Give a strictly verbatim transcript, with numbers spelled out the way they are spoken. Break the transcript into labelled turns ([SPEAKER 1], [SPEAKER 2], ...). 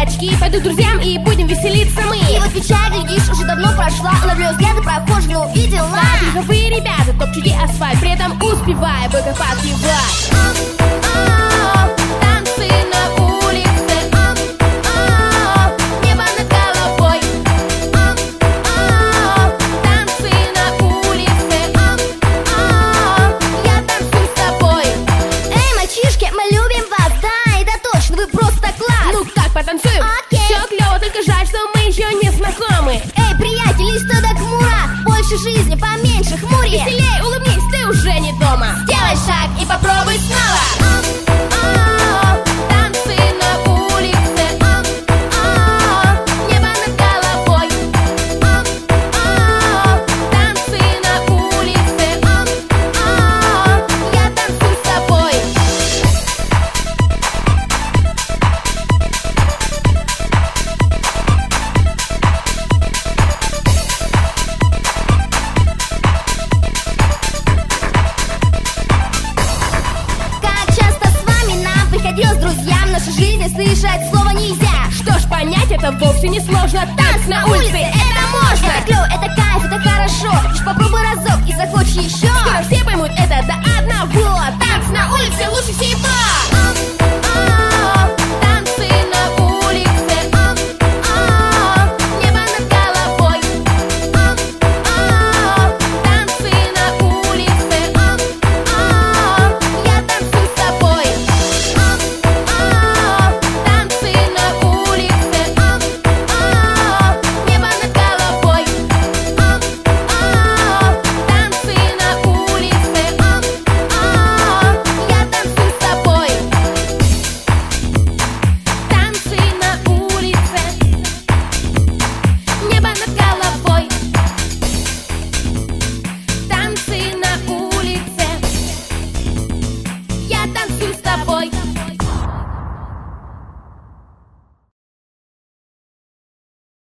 [SPEAKER 1] очки, пойду к друзьям и будем веселиться мы.
[SPEAKER 2] И вот печаль, глядишь, уже давно прошла, ловлю взгляды прохожих, но увидела
[SPEAKER 1] Вы, ребята, топчите асфальт, при этом успевая быка подпевать.
[SPEAKER 2] Танцы на улице, небо над головой. Танцы на улице, я танцую с тобой. Эй, мальчишки, мы любим вас, да, это точно, вы просто класс.
[SPEAKER 1] Ну так, потанцуем?
[SPEAKER 2] Окей.
[SPEAKER 1] Все клево, только жаль, что мы еще не знакомы.
[SPEAKER 2] Эй, приятели, что до хмура, больше жизни, поменьше хмуре.
[SPEAKER 1] Веселей, улыбнись, ты уже не дома.
[SPEAKER 2] Сделай шаг и попробуй снова. Танцы на улице, небо над головой. Танцы на улице, я танцую с тобой. Как часто с вами нам приходилось, друзьям, в нашей жизни слышать слово нельзя.
[SPEAKER 1] Что ж, понять это вовсе не сложно. Танц на улице, это можно.
[SPEAKER 2] Это клёво, это кайф, это хорошо. Лишь попробуй разок и захочешь еще.
[SPEAKER 1] Скоро все поймут это до одного. Танц на улице лучше всего.